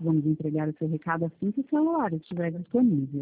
Vamos entregar o seu recado assim que o celular estiver disponível.